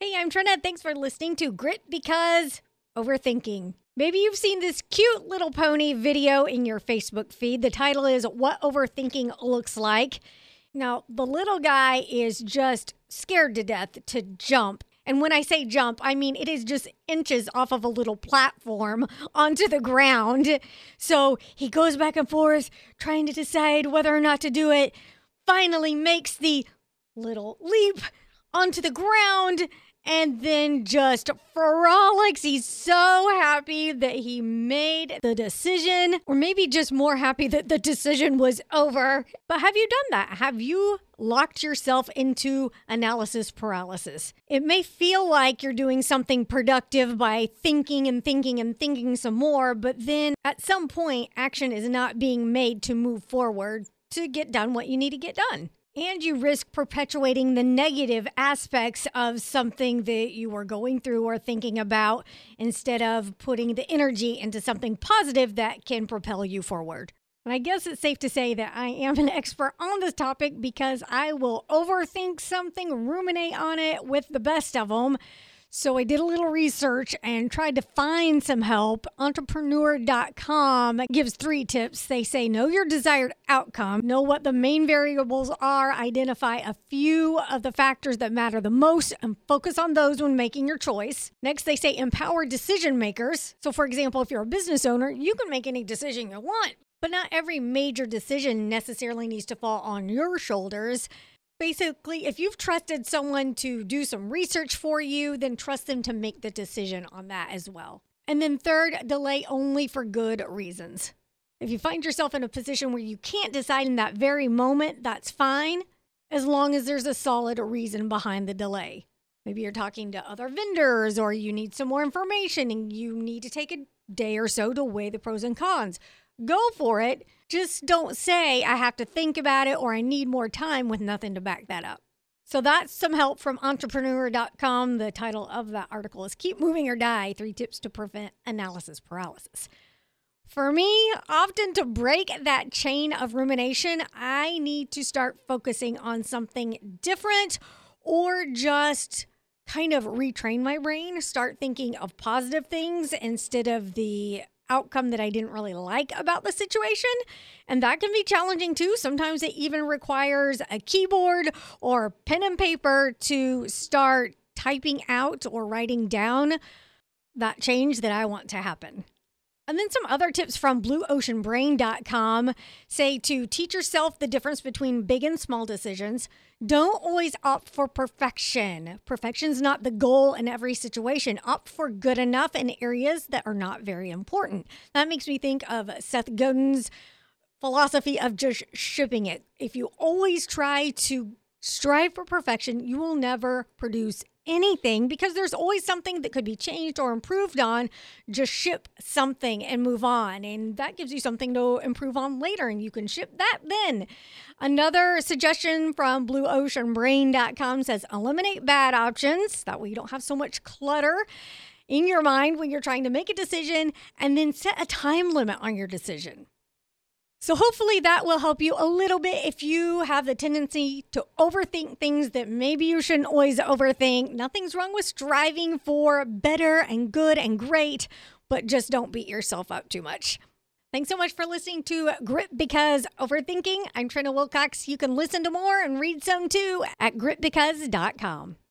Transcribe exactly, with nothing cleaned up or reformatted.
Hey, I'm Trina. Thanks for listening to Grit Because Overthinking. Maybe you've seen this cute little pony video in your Facebook feed. The title is What Overthinking Looks Like. Now, the little guy is just scared to death to jump. And when I say jump, I mean it is just inches off of a little platform onto the ground. So he goes back and forth trying to decide whether or not to do it. Finally makes the little leap onto the ground and then just frolics. He's so happy that he made the decision, or maybe just more happy that the decision was over. But have you done that? Have you locked yourself into analysis paralysis? It may feel like you're doing something productive by thinking and thinking and thinking some more, but then at some point, action is not being made to move forward to get done what you need to get done. And you risk perpetuating the negative aspects of something that you were going through or thinking about instead of putting the energy into something positive that can propel you forward. And I guess it's safe to say that I am an expert on this topic because I will overthink something, ruminate on it with the best of them. So I did a little research and tried to find some help. Entrepreneur dot com gives three tips. They say know your desired outcome, know what the main variables are, identify a few of the factors that matter the most, and focus on those when making your choice. Next, they say empower decision makers. So for example, if you're a business owner, you can make any decision you want, but not every major decision necessarily needs to fall on your shoulders. Basically, if you've trusted someone to do some research for you, then trust them to make the decision on that as well. And then third, delay only for good reasons. If you find yourself in a position where you can't decide in that very moment, that's fine, as long as there's a solid reason behind the delay. Maybe you're talking to other vendors, or you need some more information and you need to take a day or so to weigh the pros and cons. Go for it. Just don't say I have to think about it or I need more time with nothing to back that up. So that's some help from Entrepreneur dot com. The title of that article is Keep Moving or Die, Three Tips to Prevent Analysis Paralysis. For me, often to break that chain of rumination, I need to start focusing on something different or just kind of retrain my brain, start thinking of positive things instead of the outcome that I didn't really like about the situation. And that can be challenging too. Sometimes it even requires a keyboard or pen and paper to start typing out or writing down that change that I want to happen. And then some other tips from blue ocean brain dot com say to teach yourself the difference between big and small decisions. Don't always opt for perfection. Perfection's not the goal in every situation. Opt for good enough in areas that are not very important. That makes me think of Seth Godin's philosophy of just shipping it. If you always try to strive for perfection, you will never produce anything because there's always something that could be changed or improved on. Just ship something and move on. And that gives you something to improve on later, and you can ship that then. Another suggestion from blue ocean brain dot com says eliminate bad options. That way you don't have so much clutter in your mind when you're trying to make a decision, and then set a time limit on your decision. So hopefully that will help you a little bit if you have the tendency to overthink things that maybe you shouldn't always overthink. Nothing's wrong with striving for better and good and great, but just don't beat yourself up too much. Thanks so much for listening to Grit Because Overthinking. I'm Trina Wilcox. You can listen to more and read some too at grit because dot com.